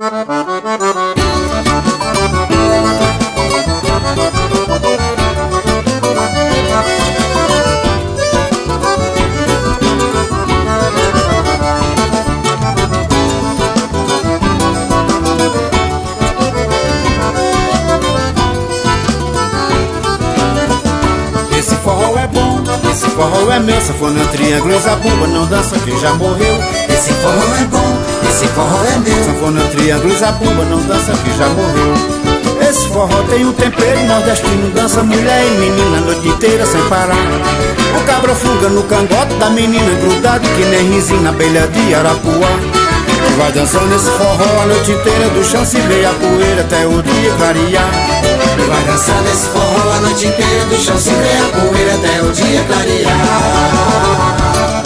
Esse forró é bom, esse forró é meu. Sanfona, triângulo e zabumba, não dança que já morreu. Esse forró é bom, esse forró é meu. Sanfona, triângulo e zabumba, não dança que já morreu. Esse forró tem um tempero nordestino, dança mulher e menina a noite inteira sem parar. O cabra fuga no cangote da menina, grudado que nem risinho na abelha de Arapuá. Vai dançando esse forró a noite inteira, do chão se vê a poeira até o dia clarear. Vai dançando esse forró a noite inteira, do chão se vê a poeira até o dia clarear.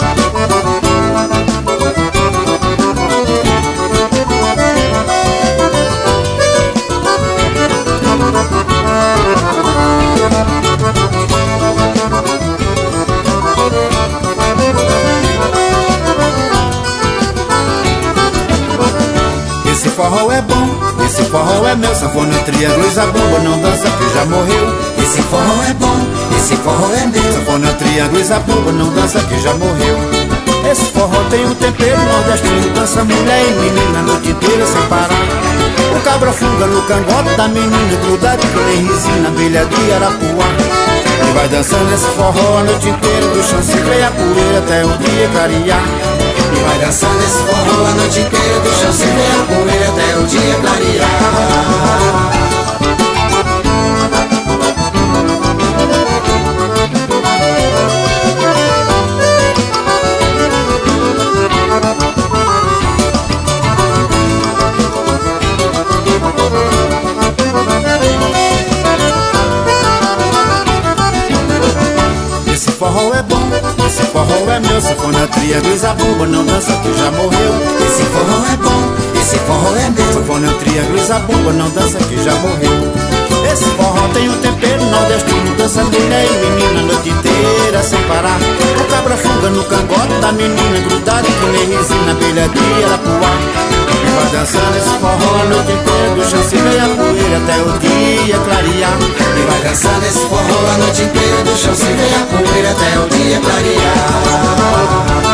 Esse forró é bom, esse forró é meu. Sanfona, triângulo e zabumba, não dança que já morreu. Esse forró é bom, esse forró é meu. Sanfona, triângulo e zabumba, não dança que já morreu. Esse forró tem um tempero nordestino, dança mulher e menina a noite inteira sem parar. O cabra fuga no cangote da menina, grudado que nem risinho na abelha de Arapuá. E vai dançando esse forró a noite inteira, do chão se vê a poeira até o dia clarear. E vai dançando esse forró a noite inteira, do chão se vê a poeira até o dia clarear. Esse forró é bom, esse forró é meu. Sanfona, triângulo e zabumba, não dança que já morreu. Esse forró é bom, esse forró é meu. Sanfona, triângulo e zabumba, não dança que já morreu. Esse forró tem um tempero nordestino, dança mulher e menina a noite inteira sem parar. O cabra fuga no cangote da menina, grudado que nem risinho na abelha de Arapuá. E vai dançando esse forró a noite inteira, do chão se vê a poeira até o dia clarear. E vai dançando esse forró a noite inteira, do chão se vê a poeira até o dia clarear.